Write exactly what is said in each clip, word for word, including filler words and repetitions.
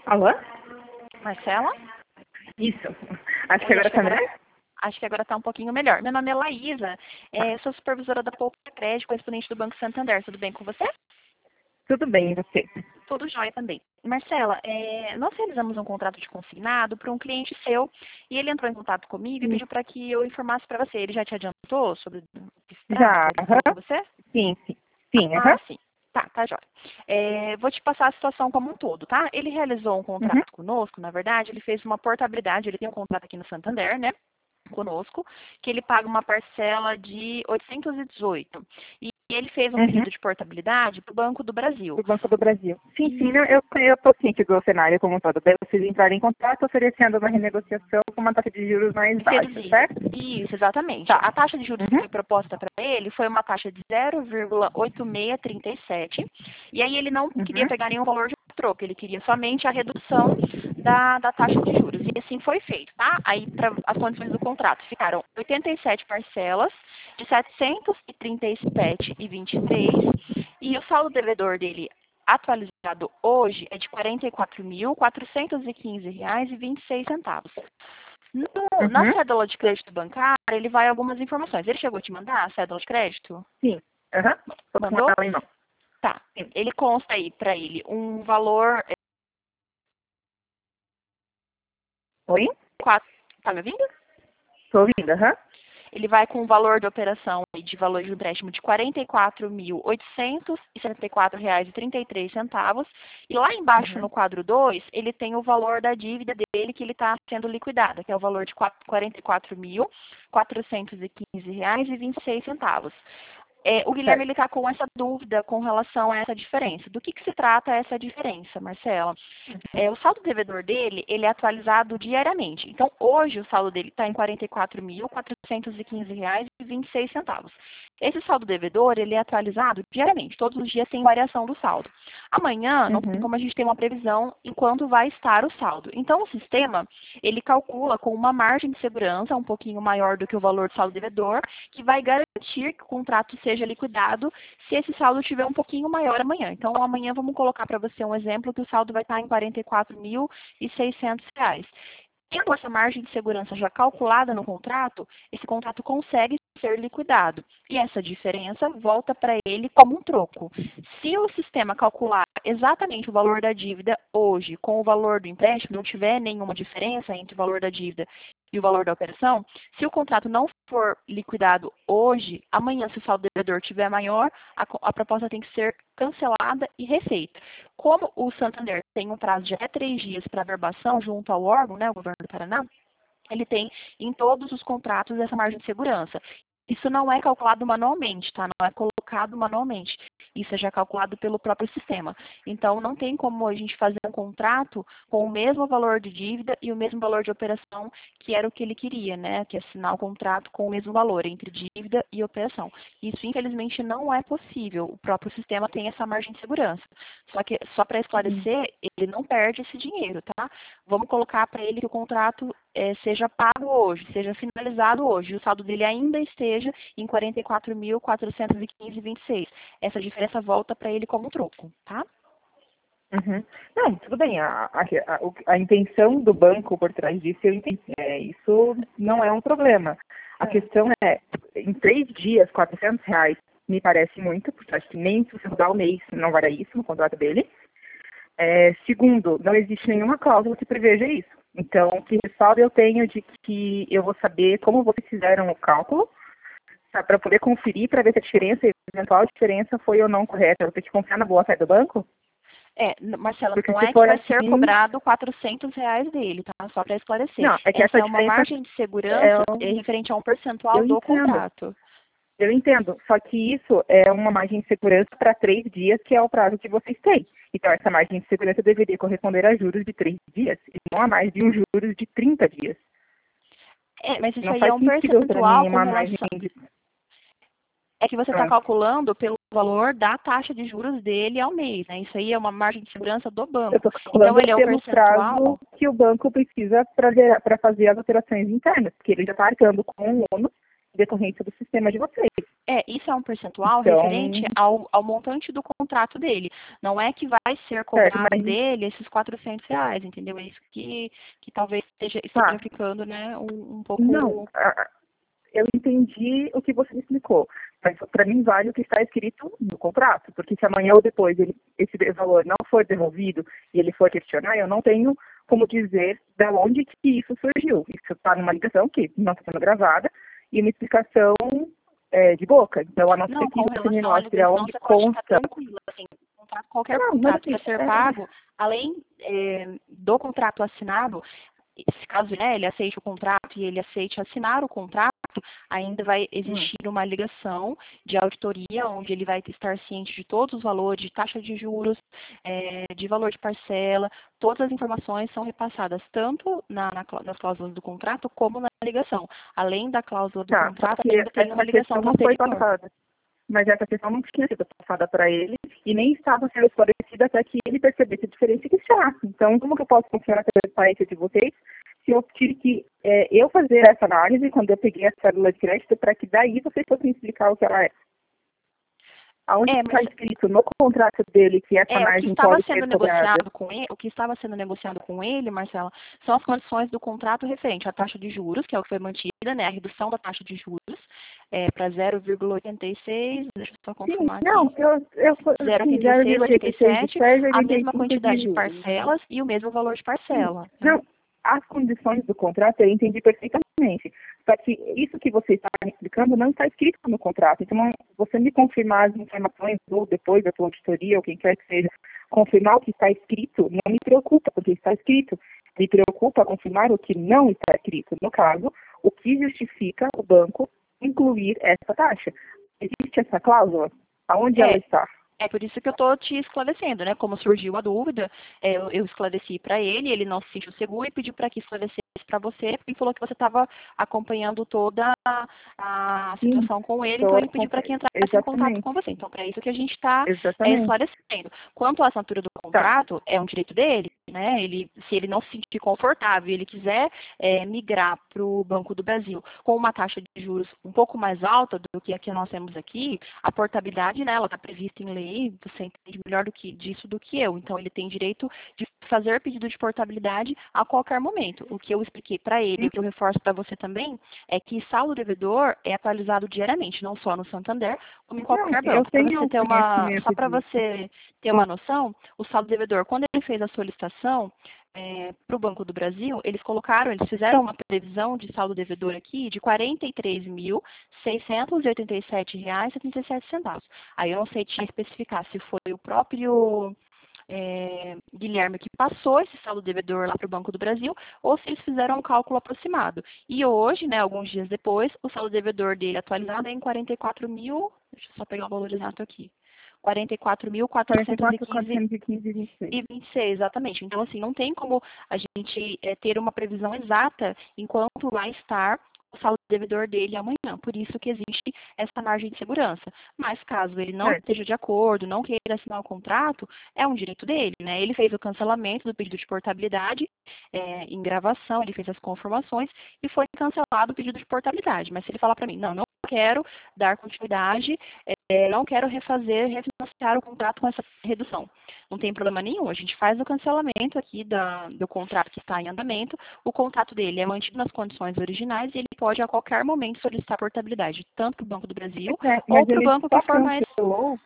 Alô? Marcela? Isso. Acho que Oi, agora acho que tá agora, melhor. acho que agora está um pouquinho melhor. Meu nome é Laísa, é, sou supervisora da Poupa Crédito, correspondente do Banco Santander. Tudo bem com você? Tudo bem, e você? Tudo jóia também. Marcela, é, nós realizamos um contrato de consignado para um cliente seu e ele entrou em contato comigo e Sim. pediu para que eu informasse para você. Ele já te adiantou sobre o que se Já, trata? Ele falou com aham. você? Sim, sim. Sim, Ah, aham. sim. Tá, tá jóia. É, vou te passar a situação como um todo, tá? Ele realizou um Uhum. contrato conosco, na verdade, ele fez uma portabilidade, ele tem um contrato aqui no Santander, né? Conosco, que ele paga uma parcela de oitocentos e dezoito. E ele fez um Uhum. pedido de portabilidade para o Banco do Brasil. Do Banco do Brasil. Sim, sim, né? Isso, eu eu estou ciente do cenário como um todo. Daí vocês entraram em contato oferecendo uma renegociação com uma taxa de juros mais baixa, reduzida. certo? Isso, exatamente. Tá. A taxa de juros que Uhum. foi proposta para ele foi uma taxa de zero vírgula oito seis três sete. E aí ele não queria Uhum. pegar nenhum valor de troco, ele queria somente a redução da, da taxa de juros. E assim foi feito, tá? Aí pra, as condições do contrato ficaram oitenta e sete parcelas de setecentos e trinta e sete e vinte e três e o saldo devedor dele atualizado hoje é de quarenta e quatro mil quatrocentos e quinze reais e vinte e seis centavos. No- na Uhum. cédula de crédito bancária, ele vai algumas informações. Ele chegou a te mandar a cédula de crédito? Sim. Aham. Tô com Mandou? ela em mão. Tá. Sim. Ele consta aí para ele um valor. é, Oi? quatro, tá me ouvindo? Tô ouvindo, aham. Ele vai com um valor de operação aí de valor de empréstimo de quarenta e quatro mil oitocentos e setenta e quatro reais e trinta e três centavos. E lá embaixo no Uhum. quadro dois, ele tem o valor da dívida dele que ele está sendo liquidada, que é o valor de quarenta e quatro mil quatrocentos e quinze reais e vinte e seis centavos. É, o Guilherme Certo. ele está com essa dúvida com relação a essa diferença. Do que, que se trata essa diferença, Marcela? É, o saldo devedor dele, ele é atualizado diariamente. Então, hoje o saldo dele está em quarenta e quatro mil quatrocentos e quinze reais e vinte e seis centavos. Esse saldo devedor, ele é atualizado diariamente. Todos os dias tem variação do saldo. Amanhã, não tem Uhum. como a gente ter uma previsão em quanto vai estar o saldo. Então, o sistema, ele calcula com uma margem de segurança um pouquinho maior do que o valor do saldo devedor, que vai garantir que o contrato seja liquidado se esse saldo estiver um pouquinho maior amanhã. Então, amanhã vamos colocar para você um exemplo que o saldo vai estar em quarenta e quatro mil e seiscentos reais. Tendo essa margem de segurança já calculada no contrato, esse contrato consegue ser liquidado. E essa diferença volta para ele como um troco. Se o sistema calcular exatamente o valor da dívida hoje com o valor do empréstimo, não tiver nenhuma diferença entre o valor da dívida e o valor da operação, se o contrato não for liquidado hoje, amanhã, se o saldo devedor tiver maior, a, a proposta tem que ser cancelada e refeita. Como o Santander tem um prazo de até três dias para averbação junto ao órgão, né, o governo do Paraná, ele tem em todos os contratos essa margem de segurança. Isso não é calculado manualmente, tá? Não é colocado manualmente. Isso é já calculado pelo próprio sistema. Então, não tem como a gente fazer um contrato com o mesmo valor de dívida e o mesmo valor de operação, que era o que ele queria, né? Que é assinar o contrato com o mesmo valor entre dívida e operação. Isso, infelizmente, não é possível. O próprio sistema tem essa margem de segurança. Só que, só para Uhum. esclarecer, ele não perde esse dinheiro, tá? Vamos colocar para ele que o contrato é, seja pago hoje, seja finalizado hoje, e o saldo dele ainda esteja em quarenta e quatro mil quatrocentos e quinze reais e vinte e seis. Essa diferença volta para ele como troco, tá? Uhum. Não, tudo bem. A, a, a, o- a intenção do banco por trás disso, eu entendi. É, isso não é um problema. A É. questão é, em três dias, quatrocentos reais me parece muito, porque acho que nem se você mudar o mês não vai dar isso no contrato dele. É, segundo, não existe nenhuma cláusula que preveja isso. Então, que respaldo eu tenho de que eu vou saber como vocês fizeram o cálculo, para poder conferir, para ver se a diferença, a eventual diferença foi ou não correta. Eu vou ter que confiar na boa fé do banco? É, n- Marcela, Porque não se é que for vai ser assim, cobrado quatrocentos reais dele, tá? Só para esclarecer. não, é que Essa essa é uma diferença margem de é, segurança é, um- referente a um percentual eu do entendo, contrato. eu entendo. Só que isso é uma margem de segurança para três dias, que é o prazo que vocês têm. Então, essa margem de segurança deveria corresponder a juros de três dias, e não a mais de um juros de trinta dias. É, mas isso Não aí é faz um sentido para mim percentual com uma margem relação. de. É que você está Ah, calculando pelo valor da taxa de juros dele ao mês, né? Isso aí é uma margem de segurança do eu banco. estou Então, calculando ele é um pelo percentual. prazo que o banco precisa para fazer as operações internas, porque ele já está arcando com um ônus decorrência do sistema de vocês. É, isso é um percentual Então, referente ao, ao montante do contrato dele. Não é que vai ser cobrado certo, mas dele esses quatrocentos reais, entendeu? É isso que, que talvez esteja, esteja tá, ficando, né, um, um não, pouco... a- a- eu entendi o que você me explicou, mas para mim vale o que está escrito no contrato, porque se amanhã ou depois ele, esse valor não for devolvido e ele for questionar, eu não tenho como dizer de onde que isso surgiu. Isso está numa ligação que não está sendo gravada e uma explicação é, de boca. Então, a não ser Não, que com você me relação à mostre ligação, aonde você pode ficar consta. tranquila, assim, contrato- qualquer Não, mas contrato assim, para ser é, pago, além é, do contrato assinado, se caso, né, ele aceite o contrato e ele aceite assinar o contrato, ainda vai hum, existir uma ligação de auditoria, onde ele vai estar ciente de todos os valores, de taxa de juros, é, de valor de parcela, todas as informações são repassadas tanto na, na, clá- nas cláusulas do contrato como na ligação. Além da cláusula do tá, contrato, porque ainda tem uma essa ligação questão não foi posterior. passada. Mas essa questão não tinha sido passada para ele e nem estava sendo esclarecida até que ele percebesse a diferença e questionasse. Então, como que eu posso confiar na transparência de vocês se eu tive que é, eu fazer essa análise quando eu peguei a cédula de crédito para que daí vocês fossem explicar o que ela é? Aonde É, está mas escrito no contrato dele que essa É, o que margem estava pode sendo ser cobrada? negociado com ele, o que estava sendo negociado com ele, Marcela, são as condições do contrato referente à taxa de juros, que é o que foi mantida, né, a redução da taxa de juros é, para zero vírgula oitenta e seis, deixa eu só Sim, confirmar aqui, não, eu, eu sim, zero vírgula oitenta e seis, zero vírgula oitenta e seis de oitenta e sete, spread, a mesma oitenta e cinco quantidade de de juros. parcelas e o mesmo valor de Sim. parcela. Né? Não, as condições do contrato eu entendi perfeitamente. Só que isso que você está me explicando não está escrito no contrato. Então, não- você me confirmar as informações, ou depois da sua auditoria, ou quem quer que seja, confirmar o que está escrito, não me preocupa, porque está escrito. Me preocupa confirmar o que não está escrito. No caso, o que justifica o banco incluir essa taxa. Existe essa cláusula? Aonde ela É, está? É por isso que eu estou te esclarecendo, né? Como surgiu a dúvida, é, eu, eu esclareci para ele, ele não se sentiu seguro e pediu para que esclarecesse para você, porque ele falou que você estava acompanhando toda a, a Sim, situação com ele, então estou ele pediu para que acompanhando. entrasse em contato Exatamente. com você. Então, para isso que a gente está Exatamente. esclarecendo. Quanto à assinatura do Tá. contrato, é um direito dele, né? Ele, se ele não se sentir confortável e ele quiser é, migrar para o Banco do Brasil com uma taxa de juros um pouco mais alta do que a que nós temos aqui, a portabilidade, né, ela está prevista em lei, você entende melhor do que, disso do que eu. Então, ele tem direito de fazer pedido de portabilidade a qualquer momento. O que eu expliquei para ele, o que eu reforço para você também, é que saldo devedor é atualizado diariamente, não só no Santander, como em Não, qualquer eu banco. Para você tenho ter uma, só conhecimento para disso. você ter uma noção, o saldo devedor, quando ele fez a solicitação para o Banco do Brasil, eles colocaram, eles fizeram uma previsão de saldo devedor aqui de quarenta e três mil, seiscentos e oitenta e sete reais e setenta e sete centavos. Aí eu não sei te especificar se foi o próprio é, Guilherme que passou esse saldo devedor lá para o Banco do Brasil, ou se eles fizeram um cálculo aproximado. E hoje, né, alguns dias depois, o saldo devedor dele atualizado é em quarenta e quatro mil, deixa eu só pegar o valor exato aqui, quarenta e quatro mil, quatrocentos e quinze quarenta e quatro, quatrocentos e quinze e vinte e seis. e vinte e seis, exatamente. Então, assim, não tem como a gente é, ter uma previsão exata enquanto vai estar o saldo devedor dele amanhã. Por isso que existe essa margem de segurança. Mas caso ele não Certo. esteja de acordo, não queira assinar o contrato, é um direito dele, né? Ele fez o cancelamento do pedido de portabilidade é, em gravação, ele fez as confirmações e foi cancelado o pedido de portabilidade. Mas se ele falar para mim, não, não quero dar continuidade, é, não quero refazer, refinanciar o contrato com essa redução. Não tem problema nenhum. A gente faz o cancelamento aqui da, do contrato que está em andamento. O contrato dele é mantido nas condições originais e ele pode a qualquer momento solicitar portabilidade, tanto para o Banco do Brasil É, ou mas para o ele banco que só for mais. cancelou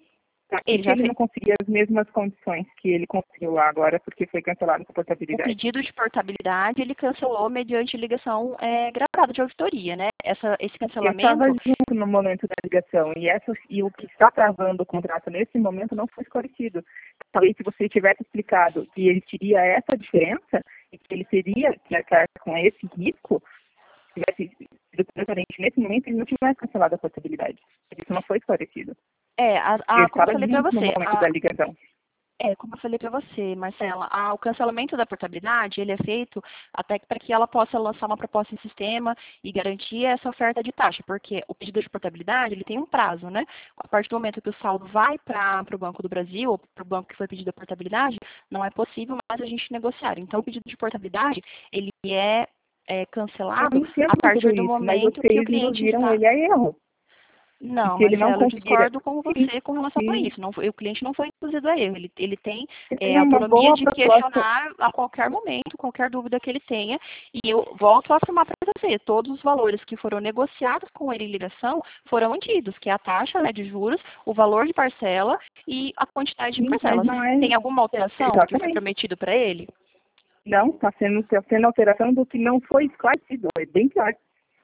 Ele porque já ele fez não conseguia as mesmas condições que ele conseguiu lá agora, porque foi cancelado por o portabilidade. pedido de portabilidade, ele cancelou mediante ligação é, gravada de auditoria, né? Essa, esse Eu estava cancelamento. junto no momento da ligação e, essa, e o que está travando o contrato nesse momento não foi esclarecido. Talvez se você tivesse explicado que ele teria essa diferença e que ele teria que arcar com esse risco, tivesse sido transparente nesse momento, ele não tivesse cancelado a portabilidade. Isso não foi esclarecido. É, a, Eu a, como eu estava falei para junto no você, momento a, da ligação. É, como eu falei para você, Marcela, a- o cancelamento da portabilidade, ele é feito até para que ela possa lançar uma proposta em sistema e garantir essa oferta de taxa, porque o pedido de portabilidade, ele tem um prazo, né? A partir do momento que o saldo vai para o Banco do Brasil, ou para o banco que foi pedido a portabilidade, não é possível mais a gente negociar. Então, o pedido de portabilidade, ele é é, Eu cancelado entendo a tudo partir do isso, mas momento que o vocês cliente induziram está. ele a erro. E Não, se ele não Marcelo, eu conseguir... discordo com Sim, você com relação a sim. isso. Não foi- o cliente não foi induzido a erro. Ele, ele tem Você é, tem uma autonomia boa de proposta. questionar a qualquer momento, qualquer dúvida que ele tenha. E eu volto a afirmar para você, todos os valores que foram negociados com ele em ligação foram mantidos, que é a taxa, né, de juros, o valor de parcela e a quantidade de Sim, mas parcelas. não é... Tem alguma alteração que foi Exatamente. prometido para ele? Não, está sendo, tá sendo alteração do que não foi esclarecido. É bem claro.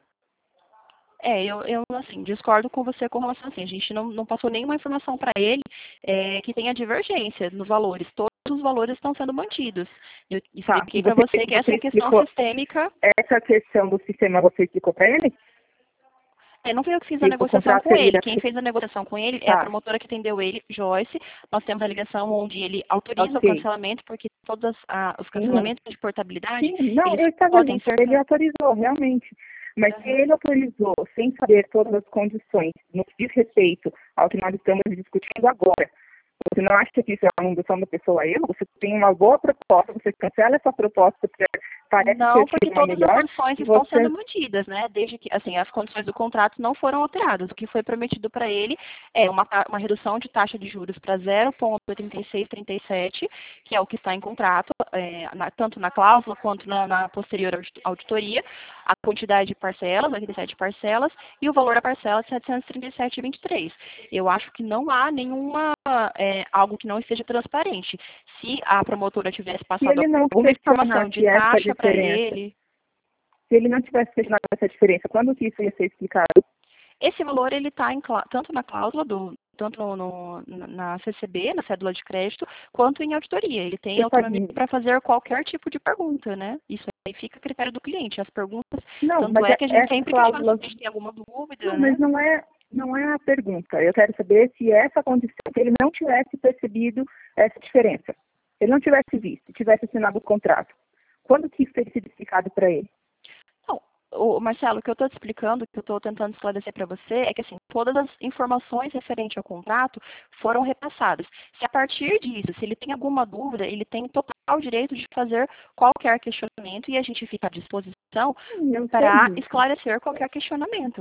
É, eu, eu assim, discordo com você com relação assim, a gente não, não passou nenhuma informação para ele é, que tenha divergência nos valores. Todos os valores estão sendo mantidos. Eu Tá, e expliquei para você, você que você essa questão explicou sistêmica, essa questão do sistema, você explicou para ele? é, não fui eu que fiz a Que o negociação contrato com ele. seria... Quem fez a negociação com ele é a Tá, promotora que atendeu ele, Joyce. Nós temos a ligação onde ele autoriza o ok. cancelamento, porque todos ah, os Sim, cancelamentos de portabilidade, sim, não, eles eu estava podem junto, ser... ele autorizou, realmente. Mas se ele autorizou sem saber todas as condições, no que diz respeito ao que nós estamos discutindo agora, você não acha que isso é uma indução da pessoa a erro? Você tem uma boa proposta, você cancela essa proposta, porque parece Não, ter porque tido uma todas as melhor, condições e estão sendo você... mantidas, né? Desde que, assim, as condições do contrato não foram alteradas. O que foi prometido para ele é uma, ta- uma redução de taxa de juros para zero vírgula oitenta e seis trinta e sete, que é o que está em contrato, é, na- tanto na cláusula quanto na, na posterior audit- auditoria, a quantidade de parcelas, oitenta e sete parcelas, e o valor da parcela setecentos e trinta e sete vírgula vinte e três. Eu acho que não há nenhuma, é, algo que não esteja transparente. Se a promotora tivesse Se passado ele não alguma informação de questionasse essa taxa para diferença, ele, se ele não tivesse questionado essa diferença, quando que isso ia ser explicado? esse valor ele está tanto na cláusula do tanto no, no- na C C B, na cédula de crédito, quanto em auditoria. Ele tem Você autonomia pode... para fazer qualquer tipo de pergunta, né? Isso aí fica a critério do cliente. As perguntas, Não, tanto mas é é- que a gente essa sempre questiona se cláusula... a gente tem alguma dúvida, Não, né? mas não é, não é a pergunta. Eu quero saber se essa condição, se ele não tivesse percebido essa diferença, se ele não tivesse visto, tivesse assinado o contrato, quando que isso teria sido explicado para ele? Não, o Marcelo, o que eu estou te explicando, o que eu estou tentando esclarecer para você, é que assim, todas as informações referentes ao contrato foram repassadas. Se a partir disso, se ele tem alguma dúvida, ele tem total direito de fazer qualquer questionamento e a gente fica à disposição Hum, Eu sei para disso. esclarecer qualquer questionamento.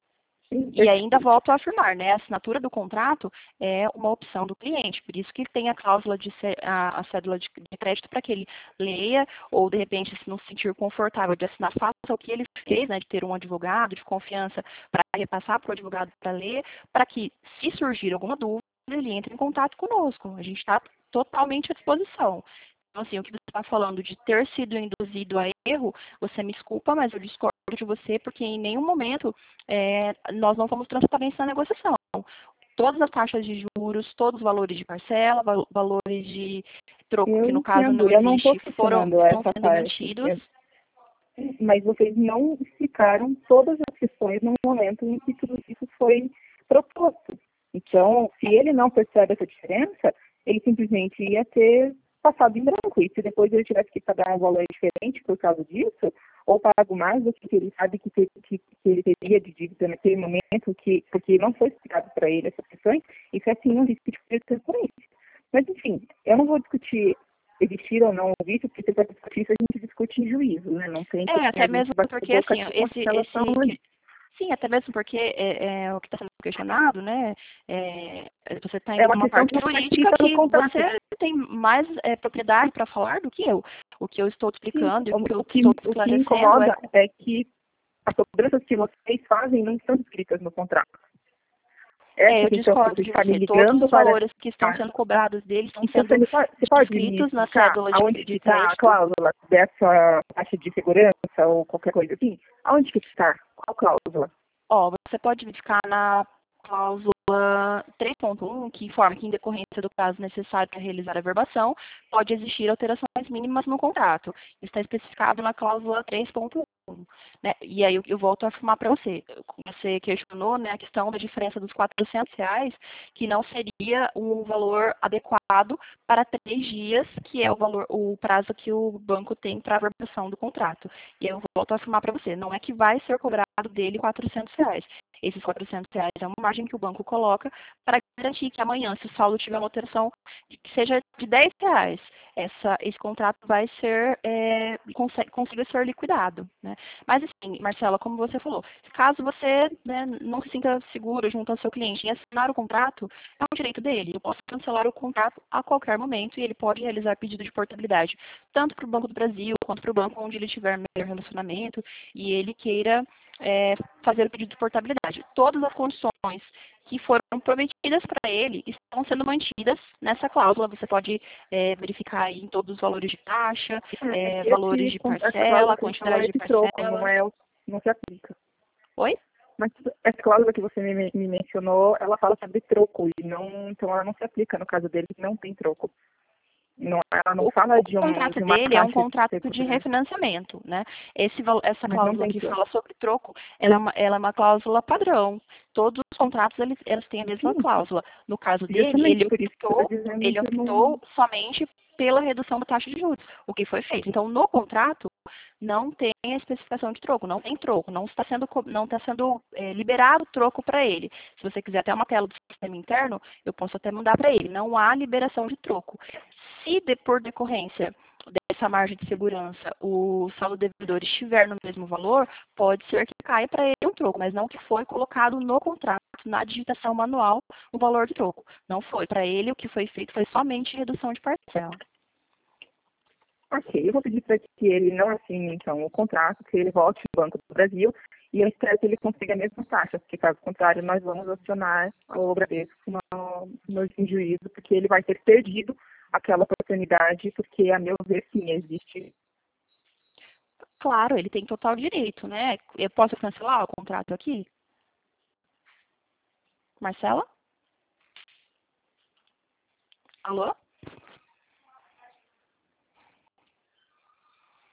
Sim, E ainda perfeito. volto a afirmar, né? A assinatura do contrato é uma opção do cliente, por isso que tem a cláusula de cé- a, a cédula de, de crédito para que ele leia, ou de repente, se não se sentir confortável de assinar, faça o que ele fez, né? De ter um advogado de confiança para repassar para o advogado para ler, para que, se surgir alguma dúvida, ele entre em contato conosco. A gente está totalmente à disposição. Então, assim, o que você está falando de ter sido induzido a erro, você me desculpa, mas eu discordo de você, porque em nenhum momento é, nós não fomos transparentes na negociação. Todas as taxas de juros, todos os valores de parcela, val- valores de troco, Eu que no caso entendo, não eu não estou existe, foram, questionando estão essa sendo parte, mantidos. eu- mas vocês não explicaram todas as questões no momento em que tudo isso foi proposto. Então, se ele não percebe essa diferença, ele simplesmente ia ter passado em branco. E se depois ele tivesse que pagar um valor diferente por causa disso, ou pago mais do que ele sabe que, te- que, que ele teria de dívida naquele momento, que, porque não foi explicado para ele essas questões, isso é sim um risco de transparência. Mas, enfim, eu não vou discutir existir ou não o vício, porque se for discutir isso, a gente discute em juízo, né? Não tem É, que a até gente mesmo bater porque, boca assim, ó, aqui com esse, relação esse, a que- isso. sim, até mesmo porque é, é, o que está sendo questionado, né, é, você está É indo para uma uma questão parte que não está jurídica escrita no que contrato. você tem mais é, propriedade para falar do que eu. O que eu estou te Sim, explicando e o que o, eu o que, estou te o que esclarecendo é incomoda é que as cobranças que vocês fazem não estão escritas no contrato. É, Essa eu questão que discordo você de está me você. Todos ligando os para... valores que estão sendo cobrados deles estão Então, você, sendo me pode, você pode me descritos na explicar cédula de, aonde que de está a crédito. cláusula dessa taxa de segurança ou qualquer coisa assim? Aonde que está? Qual cláusula? Ó, você pode verificar na cláusula três ponto um, que informa que, em decorrência do prazo necessário para realizar a verbação, pode existir alterações mínimas no contrato. Isso está especificado na cláusula três ponto um. Né? E aí eu, eu volto a afirmar para você. Você questionou, né, a questão da diferença dos quatrocentos reais, que não seria um valor adequado para três dias, que é o valor, o prazo que o banco tem para a verbação do contrato. E aí eu volto a afirmar para você, não é que vai ser cobrado dele quatrocentos reais. Esses quatrocentos reais é uma margem que o banco coloca para garantir que amanhã, se o saldo tiver uma alteração, que seja de dez reais, essa, esse contrato vai ser, é, consiga, consiga ser liquidado, né? Mas assim, Marcela, como você falou, caso você, né, não se sinta seguro junto ao seu cliente em assinar o contrato, é um direito dele. Eu posso cancelar o contrato a qualquer momento e ele pode realizar pedido de portabilidade, tanto para o Banco do Brasil, quanto para o banco onde ele tiver melhor relacionamento e ele queira é, fazer o pedido de portabilidade. Todas as condições que foram prometidas para ele estão sendo mantidas nessa cláusula. Você pode é, verificar aí em todos os valores de taxa, é, E valores esse, de essa cláusula parcela, que a gente falou é quantidade de esse troco, não, parcela. é, o- não se aplica. Oi? Mas essa cláusula que você me, me mencionou, ela fala sobre troco, e não, então ela não se aplica no caso dele, que não tem troco. Não, ela não O, fala o de, um, contrato de uma dele é um taxa contrato de específica, refinanciamento, né? Esse, val- essa mas não cláusula tem que troco. fala sobre troco, ela é uma, ela é uma cláusula padrão. Todos os contratos eles, eles têm a mesma Sim, cláusula. No caso dele, justamente ele por isso que eu estou optou, dizendo ele que não. optou somente pela redução da taxa de juros, o que foi feito. Então, no contrato, não tem a especificação de troco, não tem troco, não está sendo, co- não está sendo é, liberado troco para ele. Se você quiser até uma tela do sistema interno, eu posso até mandar para ele. Não há liberação de troco. Se de, por decorrência dessa margem de segurança o saldo devedor estiver no mesmo valor, pode ser que caia para ele um troco, mas não que foi colocado no contrato, na digitação manual, o valor de troco. Não foi. Para ele, o que foi feito foi somente redução de parcela. Ok, eu vou pedir para que ele não assine, então, o contrato, que ele volte ao Banco do Brasil, e eu espero que ele consiga a mesma taxa, porque, caso contrário, nós vamos acionar o Bradesco no, no juízo, porque ele vai ter perdido aquela oportunidade, porque, a meu ver, sim, existe. Claro, ele tem total direito, né? Eu posso cancelar o contrato aqui? Marcela? Alô?